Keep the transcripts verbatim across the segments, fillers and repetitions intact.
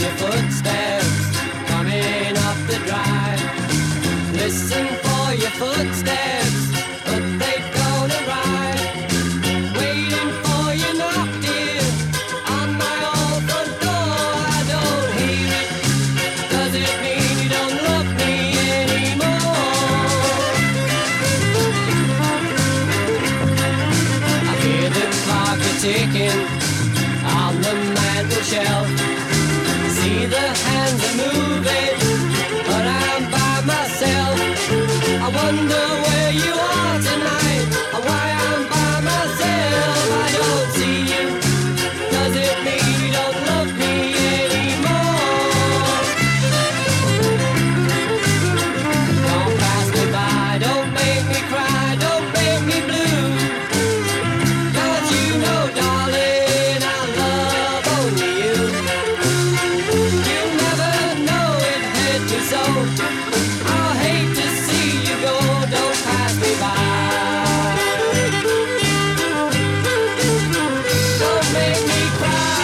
your footsteps coming up the drive. Listen for your footsteps, but they don't arrive. Waiting for you knock, dear, on my old front door. I don't hear it. Does it mean you don't love me anymore? I hear the clock ticking on the mantel shelf. See the hands are moving, but I'm by myself. I wonder where you are tonight, or why I'm by myself. I don't see you. Does it mean you don't love me anymore? Don't pass me by, don't make me cry, don't make me blue. 'Cause you know, darling, I love only you. You'll never know it hurt me so. I'll hate to see you go, don't pass me by. Don't make me cry.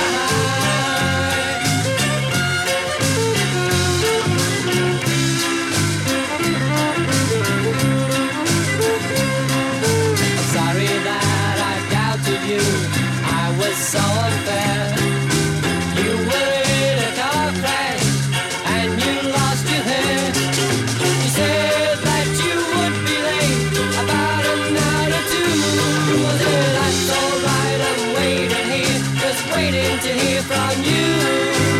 I'm sorry that I doubted you, I was so unfair. You were in a car crash and you lost your hair. You said that you would be late about an hour or two. Well, then that's alright, I'm waiting here, just waiting to hear from you.